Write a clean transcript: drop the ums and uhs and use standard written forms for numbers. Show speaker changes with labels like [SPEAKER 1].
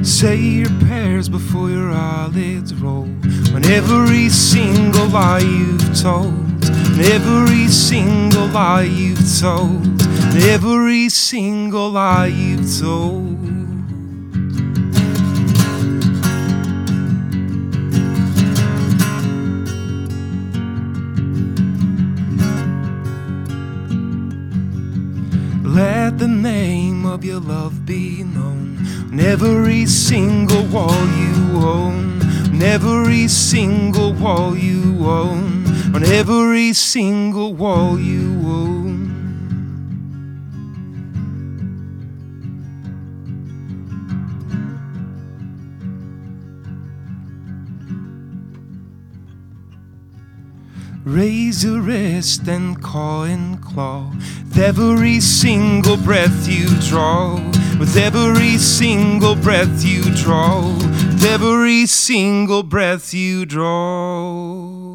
[SPEAKER 1] Say your prayers before your eyelids roll. On every single lie you've told, on every single lie you've told, on every single lie you've told. Let the name of your love be known on every single wall you own, on every single wall you own, on every single wall you own. Raise your wrist and claw and claw with every single breath you draw, with every single breath you draw, with every single breath you draw.